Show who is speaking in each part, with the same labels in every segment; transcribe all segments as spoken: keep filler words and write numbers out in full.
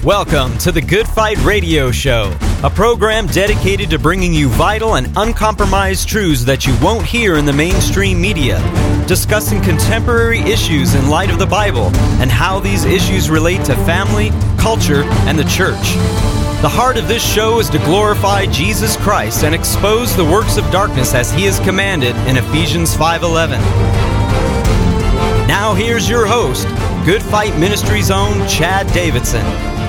Speaker 1: Welcome to the Good Fight Radio Show, a program dedicated to bringing you vital and uncompromised truths that you won't hear in the mainstream media, discussing contemporary issues in light of the Bible and how these issues relate to family, culture, and the church. The heart of this show is to glorify Jesus Christ and expose the works of darkness as He is commanded in Ephesians five eleven. Now here's your host, Good Fight Ministries' own Chad Davidson.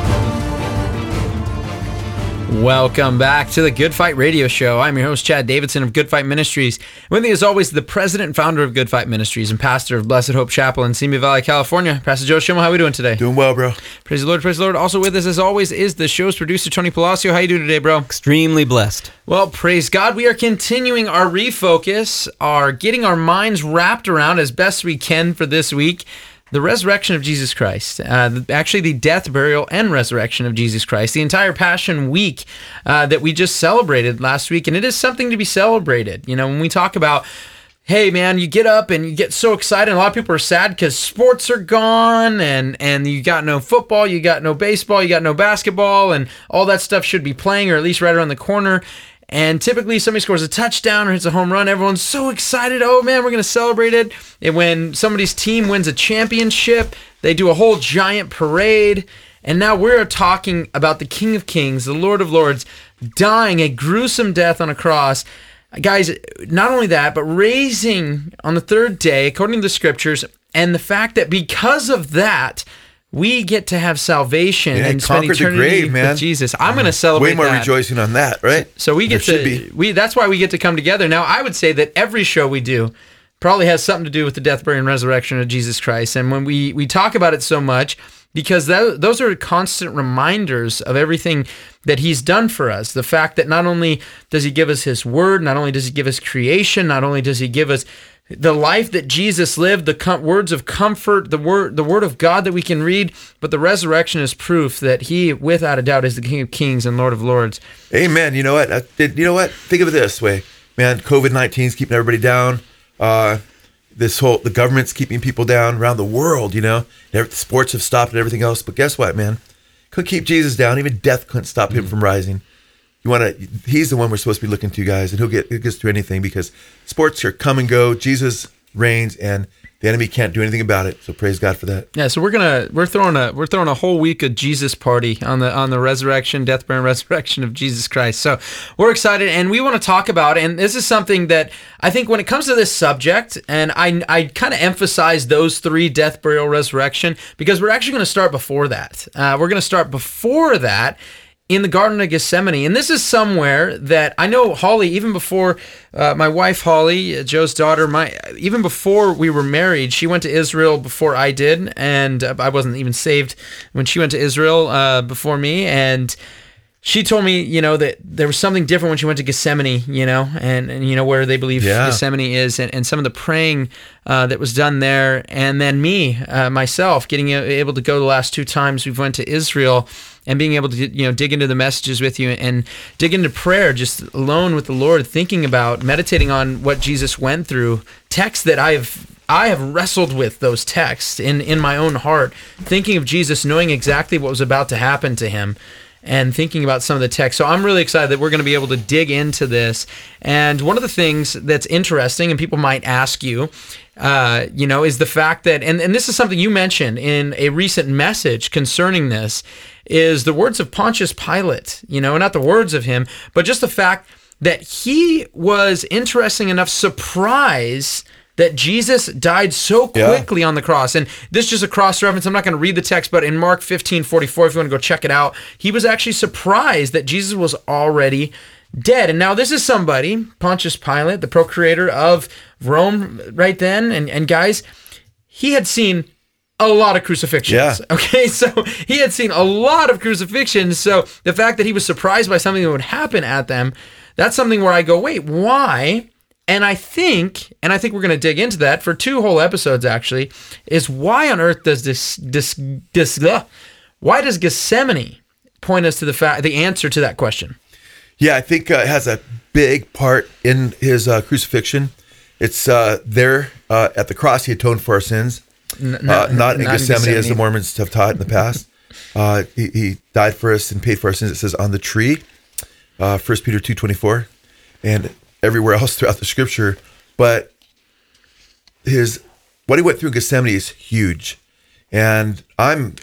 Speaker 2: Welcome back to the Good Fight Radio Show. I'm your host, Chad Davidson of Good Fight Ministries. With me, as always, the president and founder of Good Fight Ministries and pastor of Blessed Hope Chapel in Simi Valley, California. Pastor Joe Schimel, how are we doing today?
Speaker 3: Doing well, bro.
Speaker 2: Praise the Lord, praise the Lord. Also with us, as always, is the show's producer, Tony Palacio. How you doing today, bro?
Speaker 1: Extremely blessed.
Speaker 2: Well, praise God. We are continuing our refocus, our getting our minds wrapped around as best we can for this week, the resurrection of Jesus Christ, uh, actually the death, burial, and resurrection of Jesus Christ, the entire Passion Week uh, that we just celebrated last week, and it is something to be celebrated. You know, when we talk about, hey, man, you get up and you get so excited, and a lot of people are sad because sports are gone, and, and you got no football, you got no baseball, you got no basketball, and all that stuff should be playing, or at least right around the corner. And typically somebody scores a touchdown or hits a home run, everyone's so excited. Oh man, we're going to celebrate it. And when somebody's team wins a championship, they do a whole giant parade. And now we're talking about the King of Kings, the Lord of Lords, dying a gruesome death on a cross. Guys, not only that, but raising on the third day, according to the scriptures, and the fact that because of that, we get to have salvation
Speaker 3: yeah,
Speaker 2: and spend eternity
Speaker 3: the grave, man.
Speaker 2: with Jesus. I'm going to celebrate
Speaker 3: Way more
Speaker 2: that.
Speaker 3: rejoicing on that, right?
Speaker 2: So we get
Speaker 3: there
Speaker 2: to we. That's why we get to come together. Now, I would say that every show we do probably has something to do with the death, burial, and resurrection of Jesus Christ. And when we we talk about it so much, because that, those are constant reminders of everything that He's done for us. The fact that not only does He give us His Word, not only does He give us creation, not only does He give us the life that Jesus lived, the com- words of comfort, the word, the word of God that we can read, but the resurrection is proof that He, without a doubt, is the King of Kings and Lord of Lords.
Speaker 3: Amen. You know what? I, you know what? Think of it this way, man. covid nineteen is keeping everybody down. Uh, this whole the government's keeping people down around the world. You know, the sports have stopped and everything else. But guess what, man? Couldn't keep Jesus down. Even death couldn't stop Him from rising. You want to? He's the one we're supposed to be looking to, guys, and he'll get he'll get through anything because sports are come and go. Jesus reigns, and the enemy can't do anything about it. So praise God for that.
Speaker 2: Yeah, so we're gonna we're throwing a we're throwing a whole week of Jesus party on the on the resurrection, death, burial, and resurrection of Jesus Christ. So we're excited, and we want to talk about it. And this is something that I think when it comes to this subject, and I I kind of emphasize those three: death, burial, resurrection, because we're actually going to start before that. Uh, we're going to start before that. In the Garden of Gethsemane. And this is somewhere that I know Holly, even before uh, my wife Holly, Joe's daughter, my even before we were married, she went to Israel before I did, and uh, I wasn't even saved when she went to Israel uh, before me, and she told me, you know, that there was something different when she went to Gethsemane, you know, and, and you know, where they believe yeah. Gethsemane is, and, and some of the praying uh, that was done there. And then me, uh, myself, getting able to go the last two times we've went to Israel and being able to, you know, dig into the messages with you and dig into prayer just alone with the Lord, thinking about, meditating on what Jesus went through, texts that I've I have wrestled with those texts in, in my own heart, thinking of Jesus, knowing exactly what was about to happen to Him, and thinking about some of the text. So I'm really excited that we're going to be able to dig into this. And one of the things that's interesting, and people might ask you, uh, you know, is the fact that, and, and this is something you mentioned in a recent message concerning this, is the words of Pontius Pilate, you know, not the words of him, but just the fact that he was, interesting enough, surprised that Jesus died so quickly yeah. on the cross. And this is just a cross-reference. I'm not going to read the text, but in Mark fifteen forty-four, if you want to go check it out, he was actually surprised that Jesus was already dead. And now this is somebody, Pontius Pilate, the procurator of Rome right then, and, and guys, he had seen a lot of crucifixions.
Speaker 3: Yeah.
Speaker 2: Okay, so he had seen a lot of crucifixions. So the fact that he was surprised by something that would happen at them, that's something where I go, wait, why? And I think, and I think we're going to dig into that for two whole episodes actually, is why on earth does this, this, this uh, why does Gethsemane point us to the fact, the answer to that question?
Speaker 3: Yeah, I think uh, it has a big part in his uh, crucifixion. It's uh, there uh, at the cross, He atoned for our sins, N- not, uh, not, not in Gethsemane, Gethsemane as the Mormons have taught in the past. Uh, he, he died for us and paid for our sins. It says on the tree, uh, First Peter two twenty-four, and everywhere else throughout the scripture. But his what he went through in Gethsemane is huge, and I'm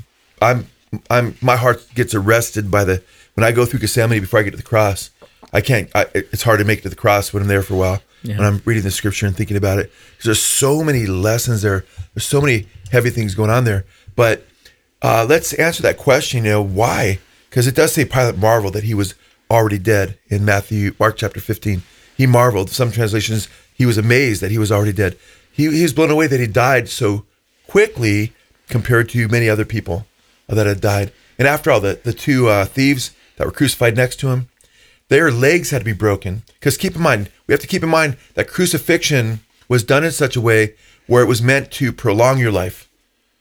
Speaker 3: I'm I'm my heart gets arrested by the when I go through Gethsemane before I get to the cross. I can't. I, it's hard to make it to the cross when I'm there for a while. Yeah. When I'm reading the scripture and thinking about it, because there's so many lessons there. There's so many heavy things going on there. But uh, let's answer that question. You know why? Because it does say Pilate marveled that he was already dead in Matthew, Mark chapter fifteen. He marveled. Some translations, he was amazed that he was already dead. He, he was blown away that he died so quickly compared to many other people that had died. And after all, the, the two uh, thieves that were crucified next to him, their legs had to be broken. Because keep in mind, we have to keep in mind that crucifixion was done in such a way where it was meant to prolong your life.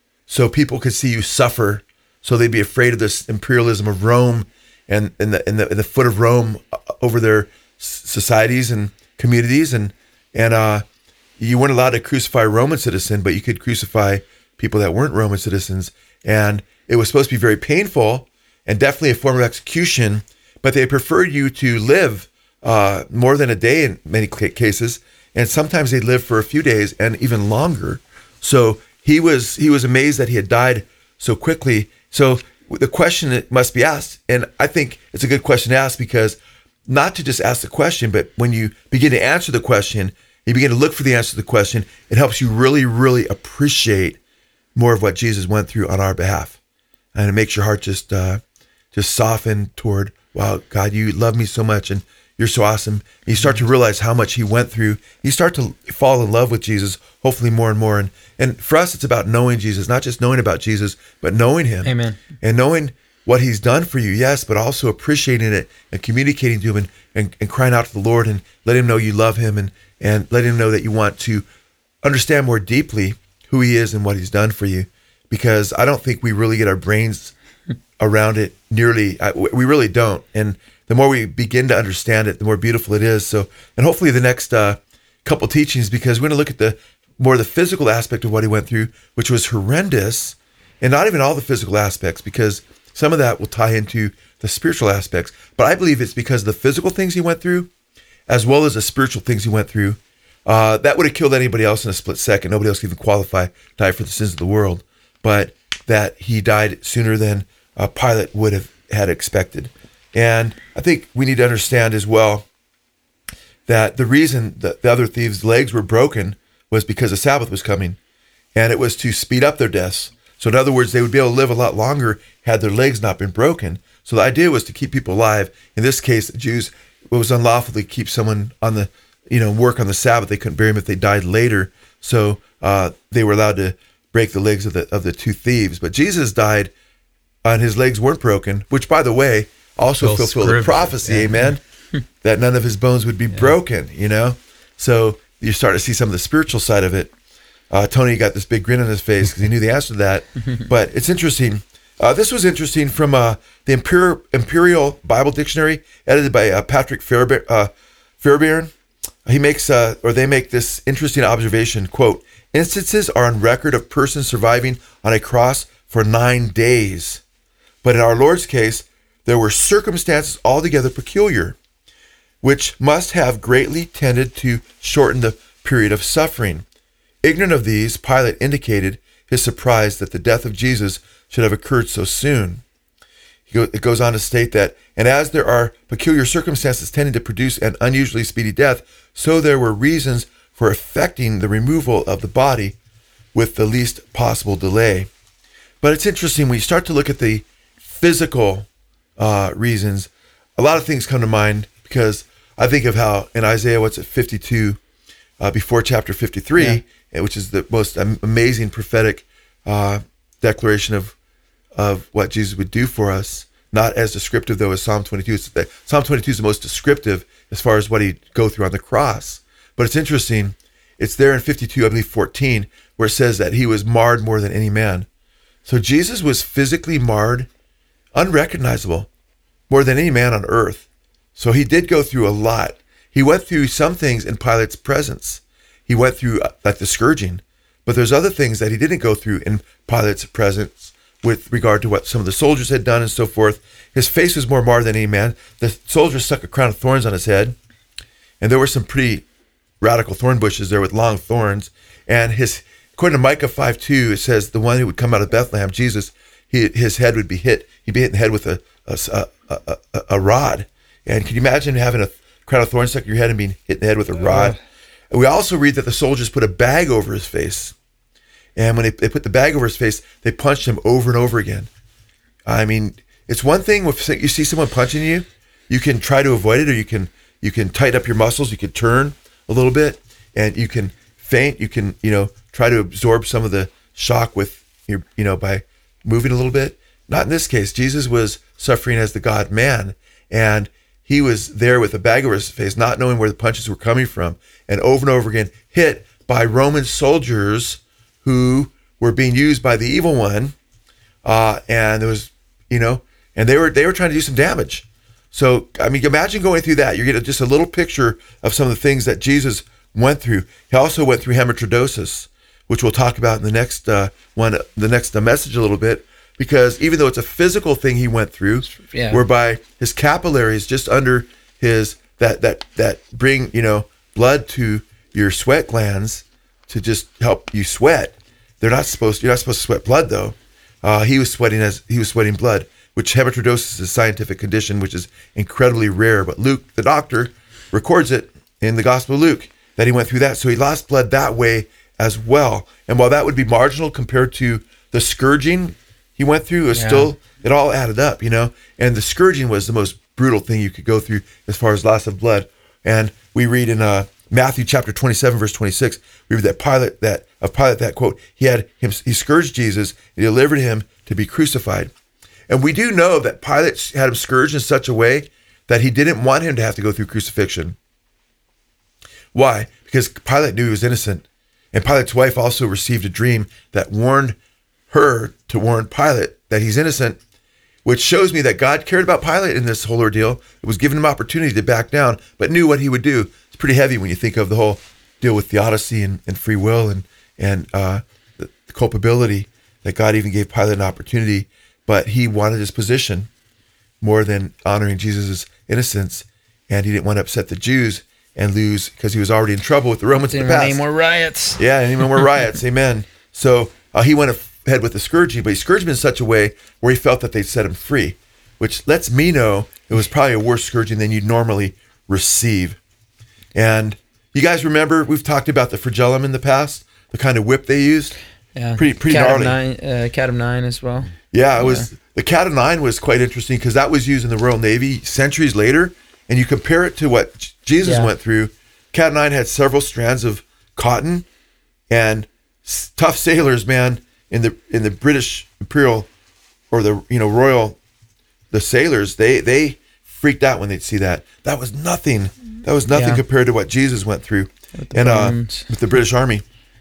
Speaker 3: So people could see you suffer. So they'd be afraid of this imperialism of Rome and, and, the, and, the, and the foot of Rome over their societies and communities. And, and uh, you weren't allowed to crucify a Roman citizen, but you could crucify people that weren't Roman citizens. And it was supposed to be very painful and definitely a form of execution, but they preferred you to live uh, more than a day in many cases, and sometimes they'd live for a few days and even longer. So he was he was amazed that he had died so quickly. So the question that must be asked, and I think it's a good question to ask, because not to just ask the question, but when you begin to answer the question, you begin to look for the answer to the question, it helps you really, really appreciate more of what Jesus went through on our behalf. And it makes your heart just uh, just soften toward, wow, God, you love me so much and you're so awesome. And you start to realize how much he went through. You start to fall in love with Jesus, hopefully more and more. And and for us, it's about knowing Jesus, not just knowing about Jesus, but knowing him.
Speaker 2: Amen.
Speaker 3: And knowing what he's done for you, yes, but also appreciating it and communicating to him and, and, and crying out to the Lord and let him know you love him and, and let him know that you want to understand more deeply who he is and what he's done for you. Because I don't think we really get our brains around it nearly. I, we really don't. And the more we begin to understand it, the more beautiful it is. So, and hopefully the next uh, couple teachings, because we're going to look at the more the physical aspect of what he went through, which was horrendous, and not even all the physical aspects, because some of that will tie into the spiritual aspects. But I believe it's because of the physical things he went through, as well as the spiritual things he went through. Uh, that would have killed anybody else in a split second. Nobody else could even qualify to die for the sins of the world. But that he died sooner than uh, Pilate would have had expected. And I think we need to understand as well that the reason that the other thieves' legs were broken was because the Sabbath was coming, and it was to speed up their deaths. So in other words, they would be able to live a lot longer had their legs not been broken. So the idea was to keep people alive. In this case, the Jews, it was unlawful to keep someone on the, you know, work on the Sabbath. They couldn't bury him if they died later. So uh, they were allowed to break the legs of the of the two thieves. But Jesus died and his legs weren't broken, which, by the way, also
Speaker 2: Well,
Speaker 3: fulfilled the prophecy,
Speaker 2: yeah.
Speaker 3: amen, that none of his bones would be
Speaker 2: Yeah.
Speaker 3: broken, you know? So you start to see some of the spiritual side of it. Uh, Tony got this big grin on his face because he knew the answer to that. But it's interesting. Uh, this was interesting from uh, the Imperial, Imperial Bible Dictionary, edited by uh, Patrick Fairbairn. Uh, Fairbairn. He makes, uh, or they make this interesting observation, quote, instances are on record of persons surviving on a cross for nine days. But in our Lord's case, there were circumstances altogether peculiar, which must have greatly tended to shorten the period of suffering. Ignorant of these, Pilate indicated his surprise that the death of Jesus should have occurred so soon. It goes on to state that, and as there are peculiar circumstances tending to produce an unusually speedy death, so there were reasons for effecting the removal of the body with the least possible delay. But it's interesting, when you start to look at the physical uh, reasons, a lot of things come to mind, because I think of how in Isaiah, what's it, fifty-two, uh, before chapter fifty-three, yeah. which is the most amazing prophetic uh, declaration of of what Jesus would do for us, not as descriptive though as Psalm twenty-two. It's the, Psalm twenty-two is the most descriptive as far as what he'd go through on the cross. But it's interesting, it's there in fifty-two, I believe fourteen, where it says that he was marred more than any man. So Jesus was physically marred, unrecognizable, more than any man on earth. So he did go through a lot. He went through some things in Pilate's presence. He went through uh, like the scourging, but there's other things that he didn't go through in Pilate's presence, with regard to what some of the soldiers had done and so forth. His face was more marred than any man. The soldiers stuck a crown of thorns on his head, and there were some pretty radical thorn bushes there with long thorns. And his, according to Micah five two, it says the one who would come out of Bethlehem, Jesus, he, his head would be hit. He'd be hit in the head with a a, a, a, a rod. And can you imagine having a crown of thorns stuck in your head and being hit in the head with a rod? Uh. We also read that the soldiers put a bag over his face. And when they, they put the bag over his face, they punched him over and over again. I mean, it's one thing if you see someone punching you, you can try to avoid it, or you can you can tighten up your muscles, you can turn a little bit, and you can feint, you can, you know, try to absorb some of the shock with your, you know, by moving a little bit. Not in this case. Jesus was suffering as the God man, and he was there with a bag over his face, not knowing where the punches were coming from, and over and over again hit by Roman soldiers who were being used by the evil one, uh, and there was, you know, and they were they were trying to do some damage. So, I mean, imagine going through that. You get just a little picture of some of the things that Jesus went through. He also went through hematotrodosis, which we'll talk about in the next uh, one, the next uh, message a little bit, because even though it's a physical thing he went through, yeah. whereby his capillaries just under his that that that bring you know blood to your sweat glands to just help you sweat. They're not supposed. You're not supposed to sweat blood though. Uh, he was sweating as he was sweating blood, which hematotrodosis is a scientific condition which is incredibly rare. But Luke, the doctor, records it in the Gospel of Luke that he went through that. So he lost blood that way as well. And while that would be marginal compared to the scourging he went through, it was yeah. still, it all added up, you know. And the scourging was the most brutal thing you could go through as far as loss of blood. And we read in uh, Matthew chapter twenty-seven, verse twenty-six, we read that Pilate, that of Pilate, that quote, he had him, he scourged Jesus and he delivered him to be crucified. And we do know that Pilate had him scourged in such a way that he didn't want him to have to go through crucifixion. Why? Because Pilate knew he was innocent. And Pilate's wife also received a dream that warned her to warn Pilate that he's innocent, which shows me that God cared about Pilate in this whole ordeal. It was giving him opportunity to back down, but knew what he would do. It's pretty heavy when you think of the whole deal with theodicy and, and free will and, and uh, the, the culpability that God even gave Pilate an opportunity, but he wanted his position more than honoring Jesus' innocence, and he didn't want to upset the Jews and lose, because he was already in trouble with the Romans in the past.
Speaker 2: Any more riots.
Speaker 3: Yeah, any more riots. Amen. So uh, he went ahead with the scourging, but he scourged him in such a way where he felt that they'd set him free, which lets me know it was probably a worse scourging than you'd normally receive. And you guys remember, we've talked about the flagellum in the past, the kind of whip they used.
Speaker 2: Yeah.
Speaker 3: Pretty, pretty
Speaker 2: cat
Speaker 3: gnarly.
Speaker 2: Of nine, uh, cat of nine as well.
Speaker 3: Yeah, it was. Yeah. The cat of nine was quite interesting because that was used in the Royal Navy centuries later. And you compare it to what Jesus yeah. went through. Cat of nine had several strands of cotton, and tough sailors, man, in the in the British Imperial or the you know Royal, the sailors, they they freaked out when they'd see that. That was nothing. That was nothing yeah. compared to what Jesus went through, and uh, with the British Army.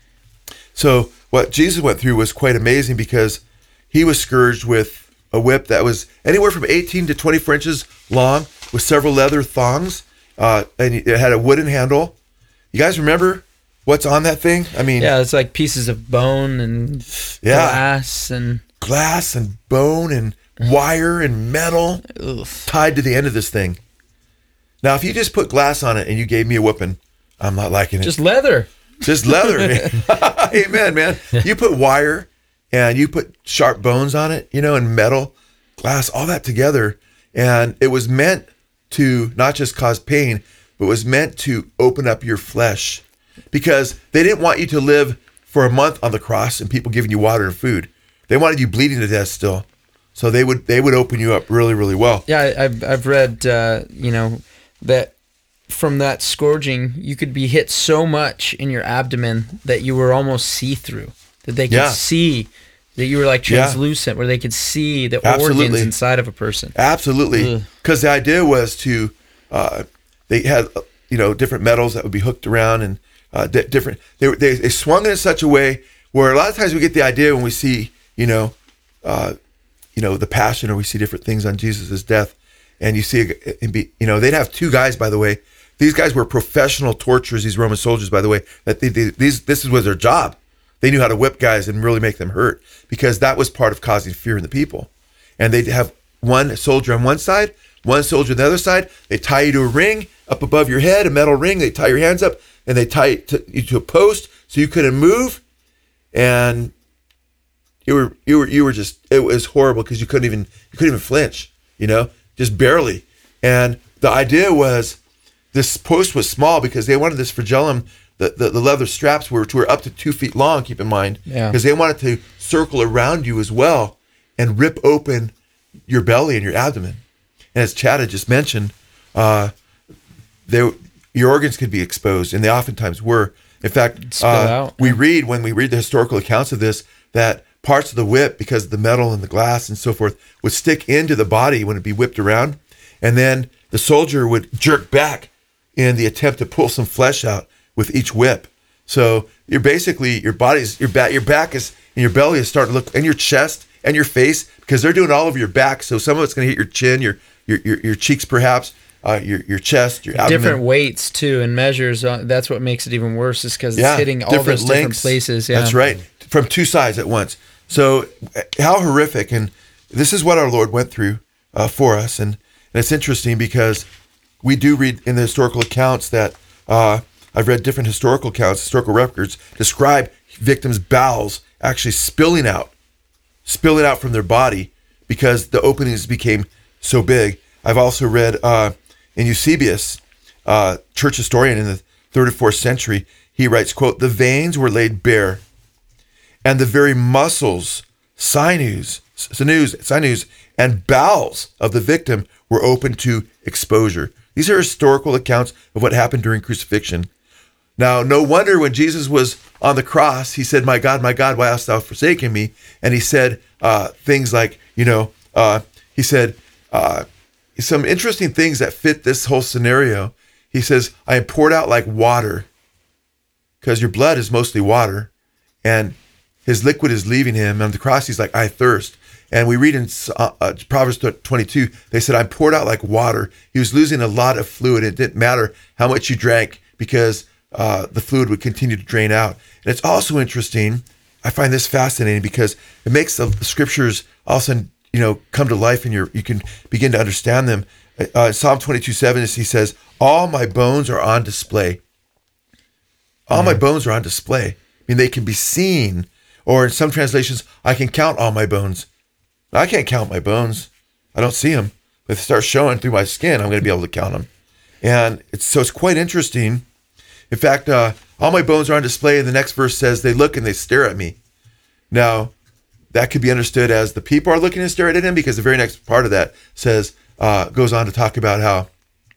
Speaker 3: So what Jesus went through was quite amazing because he was scourged with a whip that was anywhere from eighteen to twenty-four inches long with several leather thongs, uh, and it had a wooden handle. You guys remember what's on that thing? I mean,
Speaker 2: yeah, it's like pieces of bone and
Speaker 3: yeah,
Speaker 2: glass and
Speaker 3: glass and bone and wire and metal
Speaker 2: Oof.
Speaker 3: tied to the end of this thing. Now, if you just put glass on it and you gave me a whooping, I'm not liking it.
Speaker 2: Just leather.
Speaker 3: Just leather. Amen, man. You put wire and you put sharp bones on it, you know, and metal, glass, all that together. And it was meant to not just cause pain, but was meant to open up your flesh, because they didn't want you to live for a month on the cross and people giving you water and food. They wanted you bleeding to death still. So they would they would open you up really, really well.
Speaker 2: Yeah, I've, I've read, uh, you know, that from that scourging, you could be hit so much in your abdomen that you were almost see-through, that they could yeah. see, that you were like translucent, yeah. where they could see the Absolutely. organs inside of a person.
Speaker 3: Absolutely. Because the idea was to, uh, they had, you know, different metals that would be hooked around and uh, di- different, they, they they swung it in such a way where a lot of times we get the idea when we see, you know, uh, you know, the passion, or we see different things on Jesus' death, and you see, it be, you know, they'd have two guys, by the way. These guys were professional torturers, these Roman soldiers, by the way, that they, they, these, this was their job. They knew how to whip guys and really make them hurt, because that was part of causing fear in the people. And they'd have one soldier on one side, one soldier on the other side. They tie you to a ring up above your head, a metal ring. They tie your hands up, and they tie to, you to a post so you couldn't move. And you were you were you were just, it was horrible, because you couldn't even you couldn't even flinch, you know, just barely. And the idea was, this post was small because they wanted this flagellum. The, the, the leather straps were, were up to two feet long, keep in mind,
Speaker 2: Yeah.
Speaker 3: because they wanted to circle around you as well and rip open your belly and your abdomen. And as Chad had just mentioned, uh, they, your organs could be exposed, and they oftentimes were. In fact,
Speaker 2: Spill
Speaker 3: uh,
Speaker 2: out.
Speaker 3: we read, when we read the historical accounts of this, that parts of the whip, because of the metal and the glass and so forth, would stick into the body when it'd be whipped around. And then the soldier would jerk back in the attempt to pull some flesh out with each whip. So you're basically, your body's, your back, your back is, and your belly is starting to look, and your chest and your face, because they're doing all over your back. So some of it's going to hit your chin, your, your, your, your cheeks, perhaps, uh, your, your chest, your abdomen.
Speaker 2: Different weights too and measures. Uh, that's what makes it even worse, is because it's hitting all those different
Speaker 3: lengths.
Speaker 2: places. Yeah,
Speaker 3: That's right. From two sides at once. So how horrific. And this is what our Lord went through uh, for us. And, and it's interesting, because we do read in the historical accounts that, uh, I've read different historical accounts, historical records describe victims' bowels actually spilling out, spilling out from their body, because the openings became so big. I've also read uh, in Eusebius, uh, church historian in the third or fourth century, he writes, quote, "The veins were laid bare, and the very muscles, sinews, sinews, sinews, and bowels of the victim were open to exposure." These are historical accounts of what happened during crucifixion. Now, no wonder when Jesus was on the cross, he said, "My God, my God, why hast thou forsaken me?" And he said uh, things like, you know, uh, he said uh, some interesting things that fit this whole scenario. He says, "I am poured out like water," because your blood is mostly water, and his liquid is leaving him. On the cross, he's like, "I thirst." And we read in uh, uh, Proverbs twenty-two, they said, "I'm poured out like water." He was losing a lot of fluid. It didn't matter how much you drank, because uh, the fluid would continue to drain out. And it's also interesting, I find this fascinating, because it makes the, the scriptures all of a sudden, you know, come to life, and you're, you can begin to understand them. Uh, Psalm twenty-two seven, he says, "All my bones are on display." All mm-hmm. my bones are on display. I mean, they can be seen. Or in some translations, "I can count all my bones." I can't count my bones. I don't see them. If they start showing through my skin, I'm going to be able to count them. And it's, so it's quite interesting. In fact, uh, all my bones are on display. And the next verse says, "They look and they stare at me." Now, that could be understood as the people are looking and staring at him, because the very next part of that says, uh, goes on to talk about how,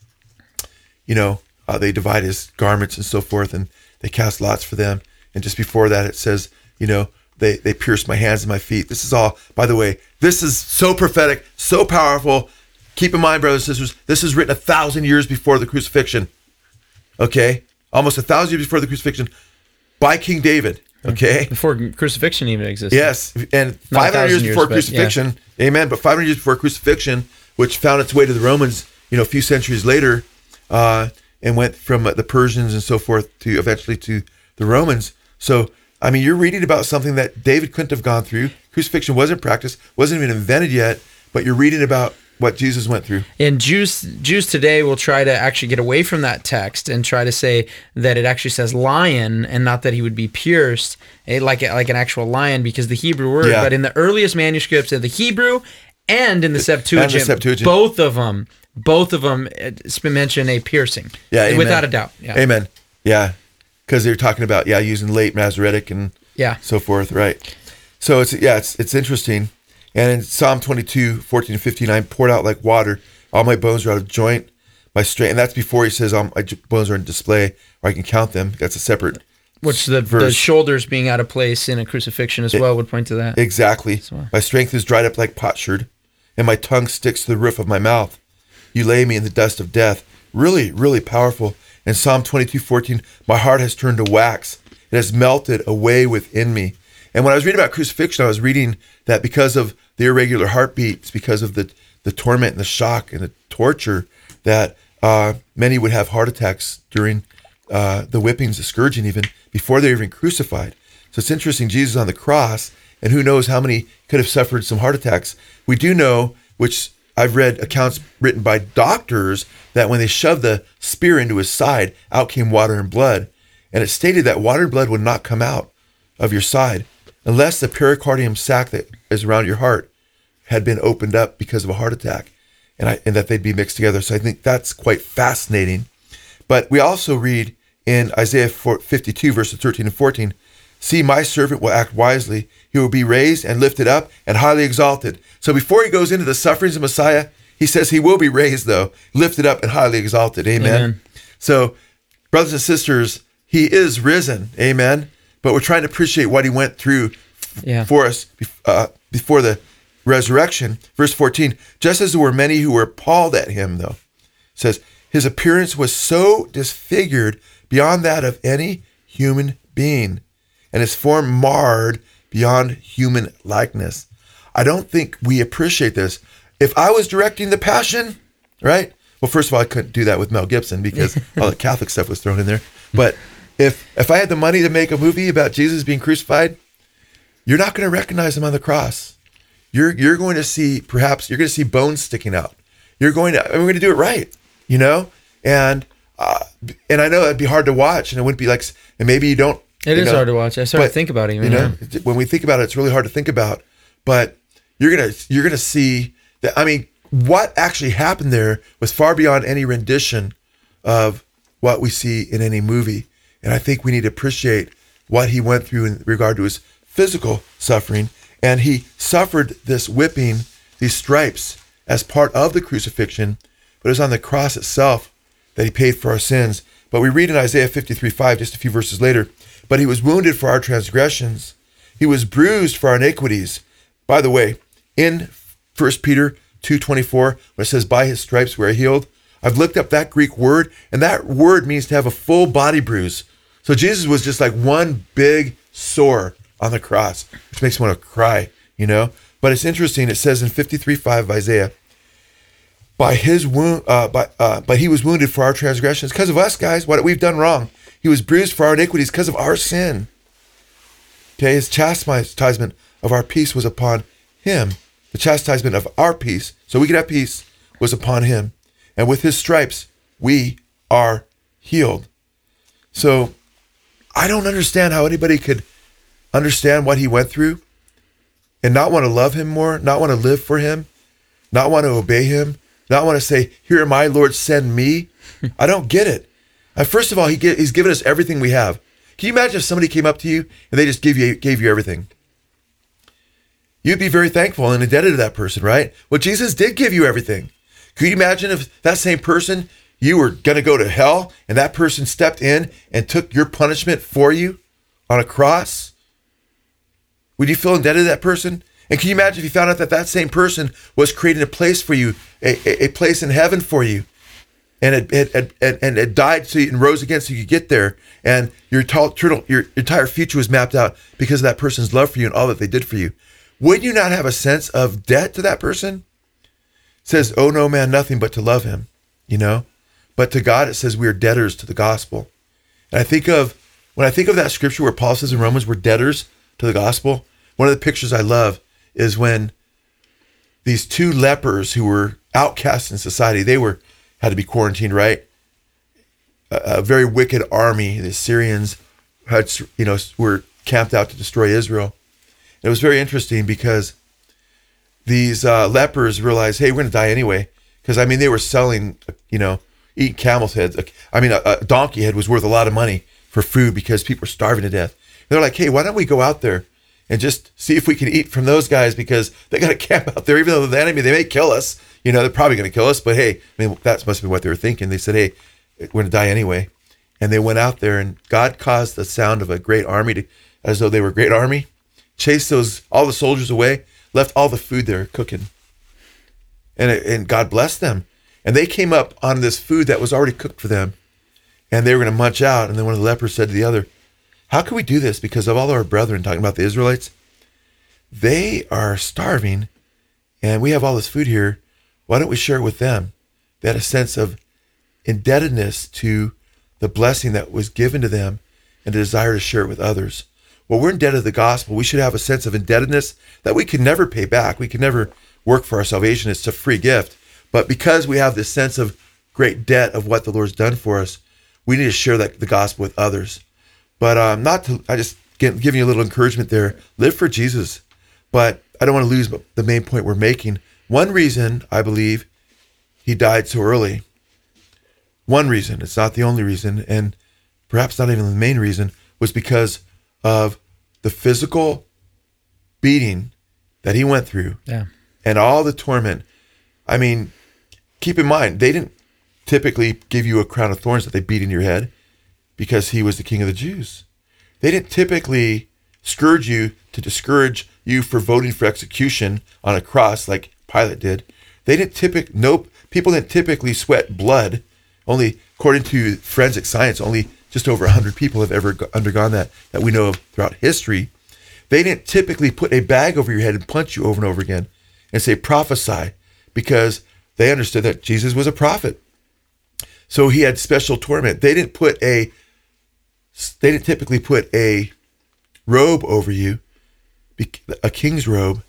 Speaker 3: you know, uh, they divide his garments and so forth, and they cast lots for them. And just before that, it says, you know, They they pierced my hands and my feet. This is all, by the way, this is so prophetic, so powerful. Keep in mind, brothers and sisters, this is written a thousand years before the crucifixion. Okay? Almost a thousand years before the crucifixion by King David. Okay?
Speaker 2: Before crucifixion even existed.
Speaker 3: Yes. And five hundred years before
Speaker 2: years,
Speaker 3: crucifixion.
Speaker 2: Yeah.
Speaker 3: Amen. But five hundred years before crucifixion, which found its way to the Romans, you know, a few centuries later, uh, and went from uh, the Persians and so forth to eventually to the Romans. So, I mean, you're reading about something that David couldn't have gone through. Crucifixion wasn't practiced, wasn't even invented yet, but you're reading about what Jesus went through.
Speaker 2: And Jews Jews today will try to actually get away from that text and try to say that it actually says lion and not that he would be pierced, eh, like like an actual lion, because the Hebrew word.
Speaker 3: Yeah.
Speaker 2: But in the earliest manuscripts of the Hebrew and in the Septuagint,
Speaker 3: and the Septuagint.
Speaker 2: both of them, both of them mention a piercing.
Speaker 3: Yeah, amen.
Speaker 2: Without a doubt. Yeah.
Speaker 3: Amen. Yeah. Because they're talking about, yeah, using late Masoretic and
Speaker 2: yeah.
Speaker 3: so forth, right? So it's, yeah, it's it's interesting. And in Psalm twenty-two, fourteen and fifteen, "I'm poured out like water. All my bones are out of joint. My strength," and that's before he says, "All my bones are in display, or I can count them." That's a separate
Speaker 2: Which the,
Speaker 3: verse.
Speaker 2: the shoulders being out of place in a crucifixion as
Speaker 3: it,
Speaker 2: well would point to that.
Speaker 3: Exactly.
Speaker 2: So.
Speaker 3: "My strength is dried up like potsherd, and my tongue sticks to the roof of my mouth. You lay me in the dust of death." Really, really powerful. In Psalm twenty-two, fourteen, "My heart has turned to wax. It has melted away within me." And when I was reading about crucifixion, I was reading that because of the irregular heartbeats, because of the, the torment and the shock and the torture, that uh, many would have heart attacks during uh, the whippings, the scourging even, before they were even crucified. So it's interesting, Jesus on the cross, and who knows how many could have suffered some heart attacks. We do know, which I've read accounts written by doctors, that when they shoved the spear into his side, out came water and blood. And it stated that water and blood would not come out of your side unless the pericardium sac that is around your heart had been opened up because of a heart attack, and, I, and that they'd be mixed together. So I think that's quite fascinating. But we also read in Isaiah fifty-two, verses thirteen and fourteen, see, my servant will act wisely. He will be raised and lifted up and highly exalted. So before he goes into the sufferings of Messiah, he says he will be raised, though, lifted up and highly exalted. Amen. Amen. So, brothers and sisters, he is risen. Amen. But we're trying to appreciate what he went through yeah. for us uh, before the resurrection. Verse fourteen, just as there were many who were appalled at him, though, says, his appearance was so disfigured beyond that of any human being, and his form marred beyond human likeness. I don't think we appreciate this. If I was directing The Passion, right? Well, first of all, I couldn't do that with Mel Gibson because all the Catholic stuff was thrown in there. But if if I had the money to make a movie about Jesus being crucified, you're not going to recognize him on the cross. You're you're going to see, perhaps, you're going to see bones sticking out. You're going to, I mean, we're going to do it right, you know? And uh, and I know it'd be hard to watch, and it wouldn't be like, and maybe you don't.
Speaker 2: It
Speaker 3: you
Speaker 2: is
Speaker 3: know,
Speaker 2: hard to watch. I started
Speaker 3: but,
Speaker 2: to think about it. Even,
Speaker 3: you know,
Speaker 2: yeah.
Speaker 3: when we think about it, it's really hard to think about. But you're gonna you're gonna see that. I mean, what actually happened there was far beyond any rendition of what we see in any movie. And I think we need to appreciate what he went through in regard to his physical suffering. And he suffered this whipping, these stripes, as part of the crucifixion, but it was on the cross itself that he paid for our sins. But we read in Isaiah fifty-three five, just a few verses later, but he was wounded for our transgressions. He was bruised for our iniquities. By the way, in First Peter two twenty-four, when it says, by his stripes we are healed, I've looked up that Greek word, and that word means to have a full body bruise. So Jesus was just like one big sore on the cross, which makes me want to cry, you know? But it's interesting. It says in fifty-three five of Isaiah, by his wound, uh, by, uh, but he was wounded for our transgressions, because of us, guys, what we've done wrong. He was bruised for our iniquities because of our sin. Okay, his chastisement of our peace was upon him. The chastisement of our peace, so we could have peace, was upon him. And with his stripes, we are healed. So I don't understand how anybody could understand what he went through and not want to love him more, not want to live for him, not want to obey him, not want to say, here am I, Lord, send me. I don't get it. Uh, first of all, he get, he's given us everything we have. Can you imagine if somebody came up to you and they just gave you gave you everything? You'd be very thankful and indebted to that person, right? Well, Jesus did give you everything. Could you imagine if that same person, you were going to go to hell, and that person stepped in and took your punishment for you on a cross? Would you feel indebted to that person? And can you imagine if you found out that that same person was creating a place for you, a, a, a place in heaven for you, and it, it, it, it, and it died so you, and rose again so you could get there, and your, your, your entire future was mapped out because of that person's love for you and all that they did for you? Would you not have a sense of debt to that person? It says, owe no man nothing but to love him, you know? But to God, it says we are debtors to the gospel. And I think of, when I think of that scripture where Paul says in Romans, we're debtors to the gospel, one of the pictures I love is when these two lepers who were outcasts in society, they were, had to be quarantined, right? A, a very wicked army, the Syrians had, you know, were camped out to destroy Israel. It was very interesting because these uh, lepers realized, hey, we're going to die anyway. Because, I mean, they were selling, you know, eating camel's heads. I mean, a, a donkey head was worth a lot of money for food because people were starving to death. And they're like, hey, why don't we go out there and just see if we can eat from those guys, because they got to camp out there. Even though they're the enemy, they may kill us. You know, they're probably going to kill us. But, hey, I mean, that must be what they were thinking. They said, hey, we're going to die anyway. And they went out there, and God caused the sound of a great army, to, as though they were a great army, chased those all the soldiers away, left all the food there cooking. And it, and God blessed them. And they came up on this food that was already cooked for them, and they were going to munch out. And then one of the lepers said to the other, how can we do this? Because of all our brethren, talking about the Israelites, they are starving, and we have all this food here. Why don't we share it with them? They had a sense of indebtedness to the blessing that was given to them and a desire to share it with others. well, we're indebted to the gospel. We should have a sense of indebtedness that we can never pay back. We can never work for our salvation. It's a free gift. But because we have this sense of great debt of what the Lord's done for us, we need to share that the gospel with others. But um, not to, I just give, giving you a little encouragement there. Live for Jesus. But I don't want to lose the main point we're making. One reason, I believe, he died so early. One reason, it's not the only reason, and perhaps not even the main reason, was because of the physical beating that he went through.
Speaker 2: Yeah.
Speaker 3: And all the torment. I mean, keep in mind, they didn't typically give you a crown of thorns that they beat in your head because he was the king of the Jews. They didn't typically scourge you to discourage you for voting for execution on a cross like Pilate did. They didn't typically, nope, people didn't typically sweat blood. Only, according to forensic science, only just over one hundred people have ever undergone that, that we know of throughout history. They didn't typically put a bag over your head and punch you over and over again and say, prophesy, because they understood that Jesus was a prophet. So he had special torment. They didn't put a, they didn't typically put a robe over you, a king's robe,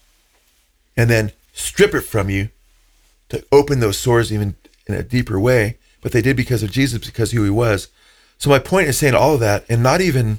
Speaker 3: and then strip it from you to open those sores even in a deeper way. But they did because of Jesus, because of who he was. So my point is saying all of that and not even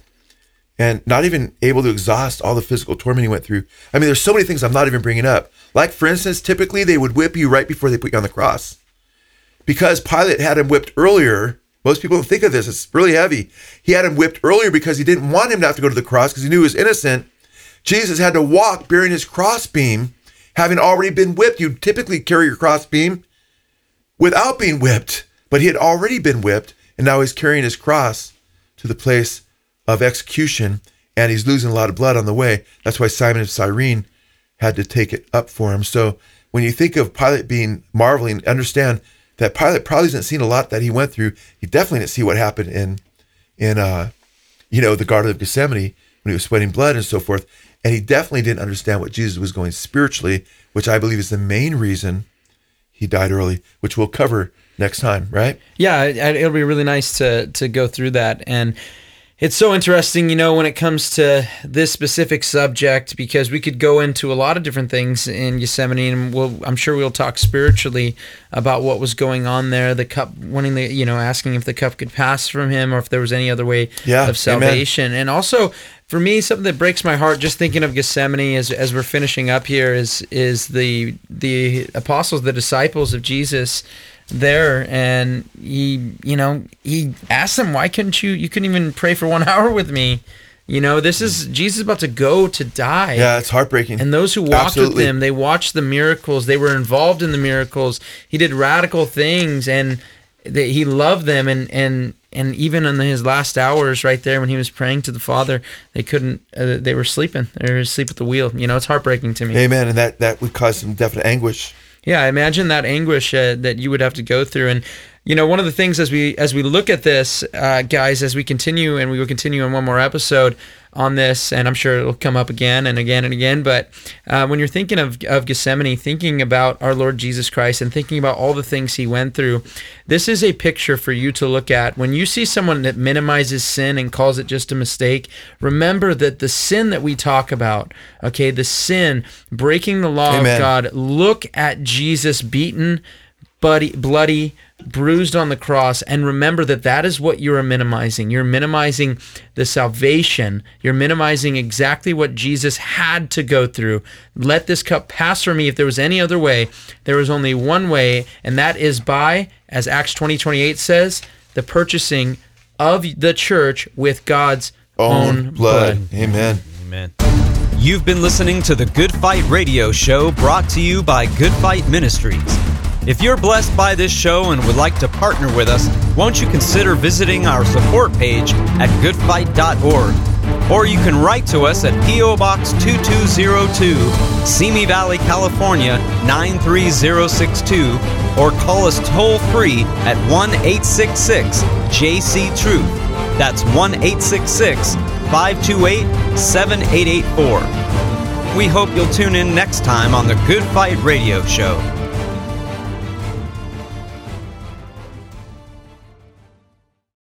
Speaker 3: and not even able to exhaust all the physical torment he went through. I mean, there's so many things I'm not even bringing up. Like, for instance, typically they would whip you right before they put you on the cross. Because Pilate had him whipped earlier, most people don't think of this, it's really heavy. He had him whipped earlier because he didn't want him to have to go to the cross because he knew he was innocent. Jesus had to walk bearing his crossbeam, having already been whipped. You typically carry your crossbeam without being whipped, but he had already been whipped, and now he's carrying his cross to the place of execution, and he's losing a lot of blood on the way. That's why Simon of Cyrene had to take it up for him. So when you think of Pilate being marveling, understand that Pilate probably hasn't seen a lot that he went through. He definitely didn't see what happened in, in uh, you know, the Garden of Gethsemane when he was sweating blood and so forth. And he definitely didn't understand what Jesus was going spiritually, which I believe is the main reason he died early, which we'll cover next time, right?
Speaker 2: Yeah, it'll be really nice to to go through that. And it's so interesting, you know, when it comes to this specific subject, because we could go into a lot of different things in Gethsemane, and we'll, I'm sure we'll talk spiritually about what was going on there. The cup, wanting the, you know, asking if the cup could pass from him, or if there was any other way
Speaker 3: yeah,
Speaker 2: of salvation.
Speaker 3: Amen.
Speaker 2: And also, for me, something that breaks my heart just thinking of Gethsemane as as we're finishing up here is is the the apostles, the disciples of Jesus there, and he, you know, he asked them, why couldn't you, you couldn't even pray for one hour with me? You know, this is, Jesus about to go to die.
Speaker 3: Yeah, it's heartbreaking.
Speaker 2: And those who walked
Speaker 3: Absolutely.
Speaker 2: with him, they watched the miracles, they were involved in the miracles, he did radical things, and they, he loved them, and, and, and even in his last hours right there when he was praying to the Father, they couldn't, uh, they were sleeping, they were asleep at the wheel. You know, it's heartbreaking to me.
Speaker 3: Amen, and that, that would cause some definite anguish.
Speaker 2: Yeah, imagine that anguish uh, that you would have to go through. And, you know, one of the things as we as we look at this, uh, guys, as we continue, and we will continue in one more episode on this, and I'm sure it'll come up again and again and again, but uh, when you're thinking of, of Gethsemane, thinking about our Lord Jesus Christ and thinking about all the things he went through, this is a picture for you to look at. When you see someone that minimizes sin and calls it just a mistake, remember that the sin that we talk about, okay, the sin, breaking the law
Speaker 3: Amen.
Speaker 2: of God, look at Jesus beaten, bloody, bloody, bruised on the cross, and remember that that is what you are minimizing. You're minimizing the salvation. You're minimizing exactly what Jesus had to go through. Let this cup pass from me. If there was any other way, there was only one way, and that is by, as Acts twenty twenty-eight says, the purchasing of the church with God's own,
Speaker 3: Own blood.
Speaker 2: blood.
Speaker 3: Amen.
Speaker 1: Amen. You've been listening to the Good Fight Radio Show, brought to you by Good Fight Ministries. If you're blessed by this show and would like to partner with us, won't you consider visiting our support page at good fight dot org? Or you can write to us at P O Box two two zero two, Simi Valley, California nine three zero six two, or call us toll free at one eight six six J C Truth. That's one eight six six five two eight seven eight eight four. We hope you'll tune in next time on the Good Fight Radio Show.